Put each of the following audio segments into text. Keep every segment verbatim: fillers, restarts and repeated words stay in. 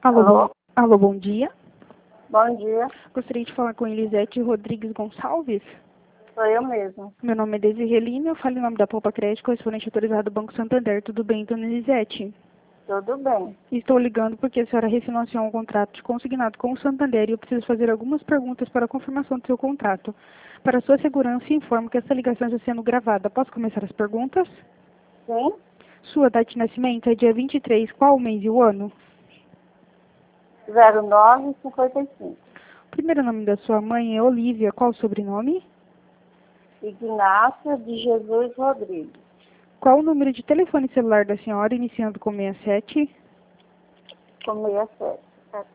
Alô, Alô? bom, alô, bom dia. Bom dia, Gostaria de falar com Elisete Rodrigues Gonçalves. sou eu mesmo. Meu nome é Desirê Lima, eu falo em nome da Poupa Crédito, correspondente autorizado do Banco Santander. Tudo bem, dona Elisete? Tudo bem. Estou ligando porque a senhora refinanciou um contrato de consignado com o Santander e eu preciso fazer algumas perguntas para a confirmação do seu contrato. Para sua segurança, informo que essa ligação está sendo gravada. Posso começar as perguntas? Sim? Sua data de nascimento é dia vinte e três, qual o mês e o ano? zero nove cinquenta e cinco. O primeiro nome da sua mãe é Olívia, qual o sobrenome? Ignácia de Jesus Rodrigues. Qual o número de telefone celular da senhora, iniciando com sessenta e sete? Com sessenta e sete.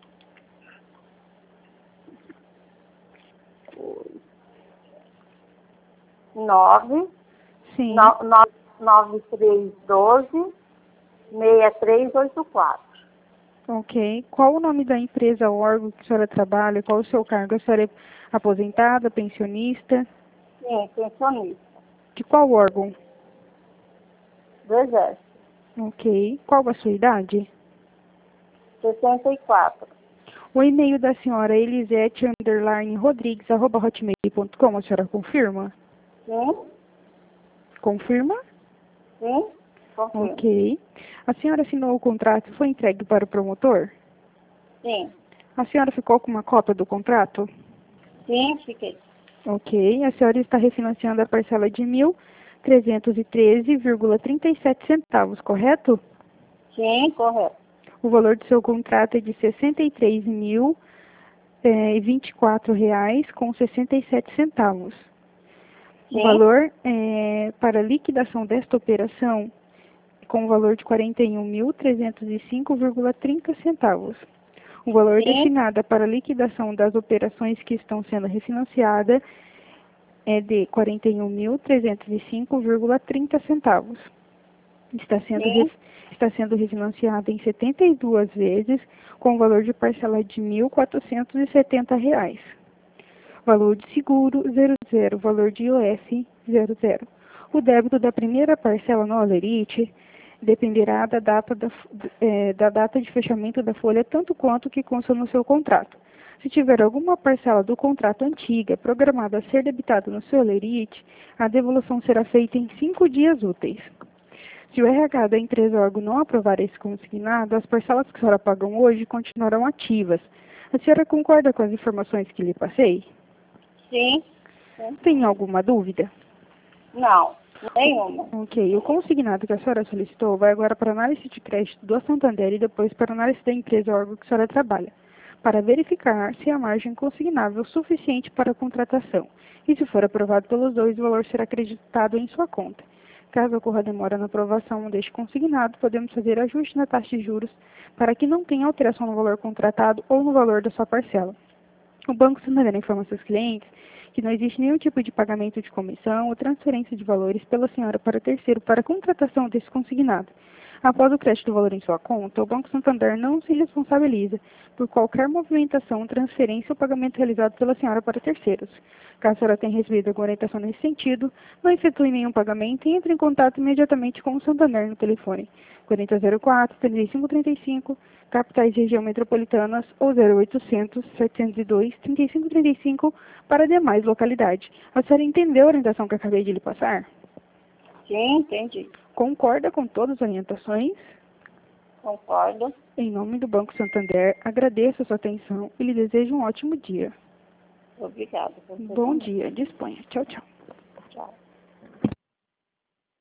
nove Sim. nove três um dois seis três oito quatro. Ok. Qual o nome da empresa ou órgão que a senhora trabalha? Qual o seu cargo? A senhora é aposentada, pensionista? Sim, pensionista. De qual órgão? Do Exército. Ok. Qual a sua idade? sessenta e quatro. O e-mail da senhora é elisete underline rodrigues arroba hotmail ponto com. A senhora confirma? Sim? Confirma? Sim? Confirmo. Ok. A senhora assinou o contrato e foi entregue para o promotor? Sim. A senhora ficou com uma cópia do contrato? Sim, fiquei. Ok. A senhora está refinanciando a parcela de mil trezentos e treze vírgula trinta e sete centavos, correto? Sim, correto. O valor do seu contrato é de sessenta e três mil e vinte e quatro reais com sessenta e sete centavos. O Sim? valor é, para liquidação desta operação com o valor de quarenta e um mil trezentos e cinco vírgula trinta centavos. O valor Sim? destinado para a liquidação das operações que estão sendo refinanciadas é de quarenta e um mil trezentos e cinco vírgula trinta centavos. Está sendo, Sim? ref, está sendo refinanciado em setenta e duas vezes, com o valor de parcela de mil quatrocentos e setenta reais. Valor de seguro, zero zero. Valor de I O F, zero zero. O débito da primeira parcela no Alerite dependerá da data, da, é, da data de fechamento da folha, tanto quanto que consta no seu contrato. Se tiver alguma parcela do contrato antiga programada a ser debitada no seu Alerite, a devolução será feita em cinco dias úteis. Se o R H da empresa ou órgão não aprovar esse consignado, as parcelas que a senhora pagam hoje continuarão ativas. A senhora concorda com as informações que lhe passei? Sim? Sim? Tem alguma dúvida? Não, nenhuma. Ok. O consignado que a senhora solicitou vai agora para análise de crédito do Santander e depois para análise da empresa ou órgão que a senhora trabalha, para verificar se a margem consignável é suficiente para a contratação. E se for aprovado pelos dois, o valor será acreditado em sua conta. Caso ocorra demora na aprovação deste consignado, podemos fazer ajuste na taxa de juros para que não tenha alteração no valor contratado ou no valor da sua parcela. O Banco Santander informa seus clientes que não existe nenhum tipo de pagamento de comissão ou transferência de valores pela senhora para terceiro para a contratação desse consignado. Após o crédito do valor em sua conta, o Banco Santander não se responsabiliza por qualquer movimentação, transferência ou pagamento realizado pela senhora para terceiros. Caso a senhora tenha recebido alguma orientação nesse sentido, não efetue nenhum pagamento e entre em contato imediatamente com o Santander no telefone quarenta zero quatro, trinta e cinco trinta e cinco, capitais e região metropolitanas, ou zero oitocentos, setecentos e dois, trinta e cinco trinta e cinco para demais localidades. A senhora entendeu a orientação que acabei de lhe passar? Sim, entendi. Concorda com todas as orientações? Concordo. Em nome do Banco Santander, agradeço a sua atenção e lhe desejo um ótimo dia. Obrigada. Você Bom também. dia, disponha. Tchau, tchau. Tchau.